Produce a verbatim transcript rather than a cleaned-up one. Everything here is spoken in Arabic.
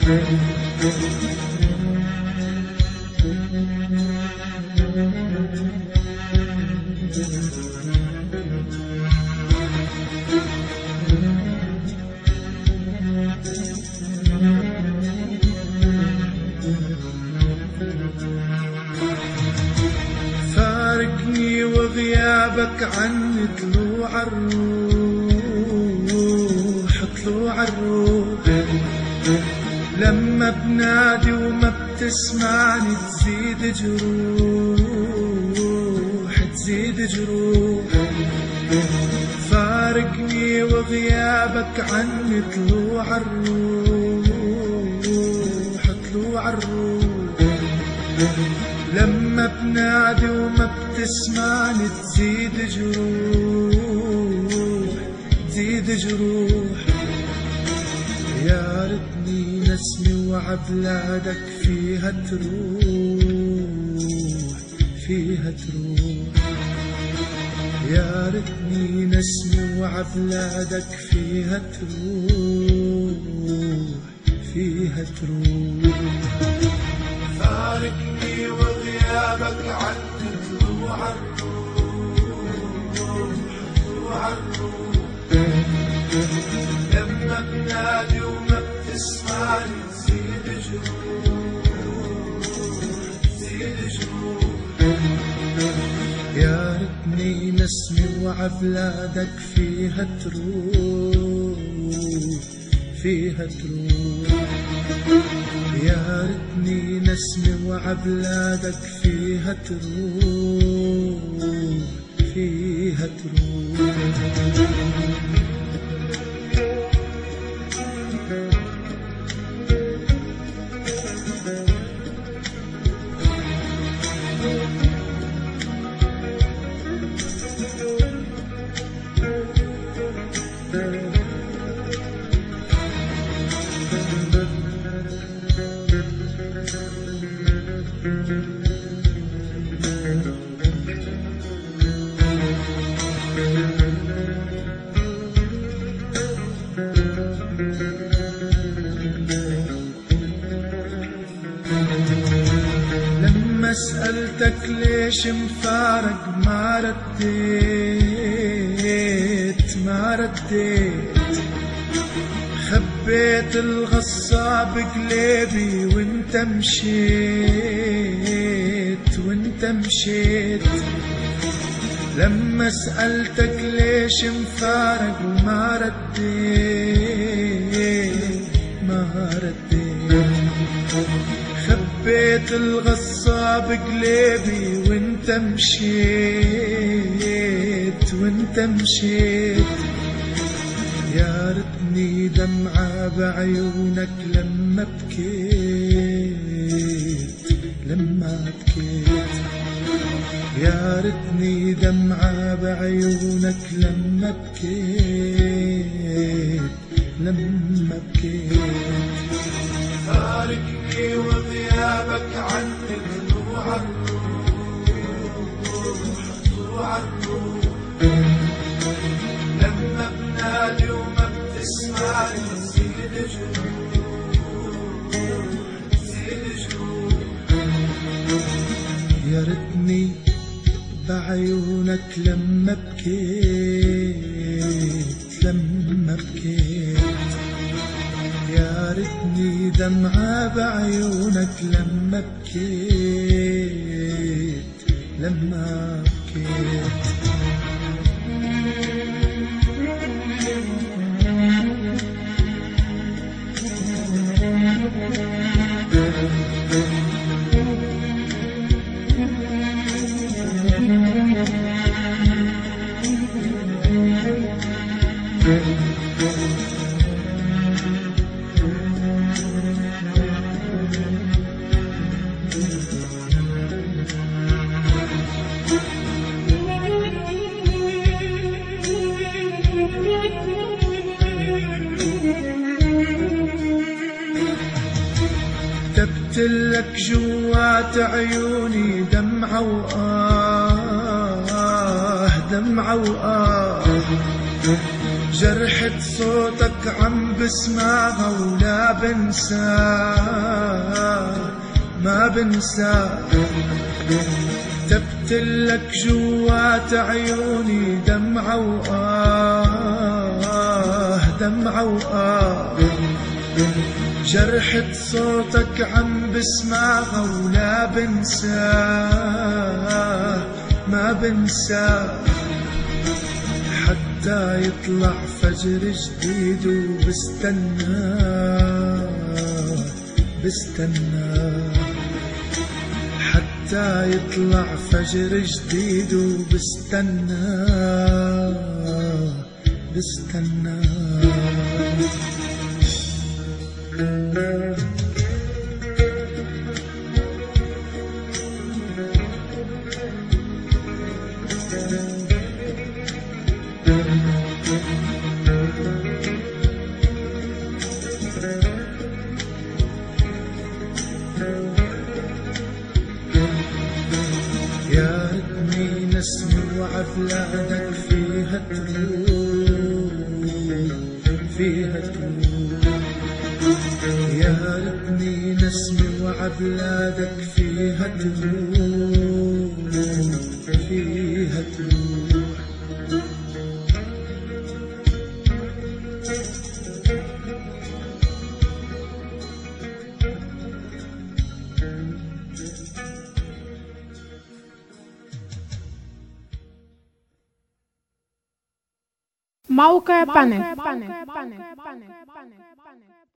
فارقني وغيابك عني طلوع الروح، طلوع الروح. لما بنادي وما بتسمعني تزيد جروح، تزيد جروح. فارقني وغيابك عني طلوع الروح، طلوع الروح. لما بنادي وما بتسمعني تزيد جروح، تزيد جروح. يا ريتني نسمي وعبلادك فيها تروح، فيها تروح. يا ريتني نسمي وعبلادك فيها تروح، فيها تروح. فارقني وغيابك عني طلوع الروح، طلوع الروح. لما بنادي وما بتسمعني تزيد جروح، تزيد جروح. يا ريتني نسمي وعبلادك فيها تروح، فيها تروح. يا ريتني نسمي وعبلادك فيها تروح، فيها تروح. لما سألتك ليش مفارق ما رديت، ما رديت. خبيت الغصاب قلبي وانت مشيت، وانت مشيت. لما سألتك ليش مفارق وما رديت، ما رديت. خبيت الغصاب قلبي وانت مشيت، وانت مشيت. يا ريتني دمعة بعيونك لما بكيت، لما بكيت. يا ريتني دمعة بعيونك لما بكيت، لما بكيت. فارقني وغيابك عني طلوع الروح، طلوع الروح. لما بنادي وما بتسمعني تزيد جروح، تزيد جروح. يا ريتني بعيونك لما بكيت، لما بكيت. يا ريتني دمعة بعيونك لما بكيت، لما بكيت. كتبتلك جوات عيوني دمعة وآه، دمعة وآه. جرح جرحة صوتك عم بسمعها ولا بنساه ما بنساه. كتبتلك جوات عيوني دمعة وآه دمعة وآه. جرحة صوتك عم بسمعها ولا بنساه ما بنساه. حتى يطلع فجر جديد وبستنى بستنى. حتى يطلع فجر جديد وبستنى بستنى. يا ريتني نسمة وعبلادك فيها تروح فيها تروح. يا ريتني نسمة وعبلادك فيها تروح فيها تروح. موقع بانك.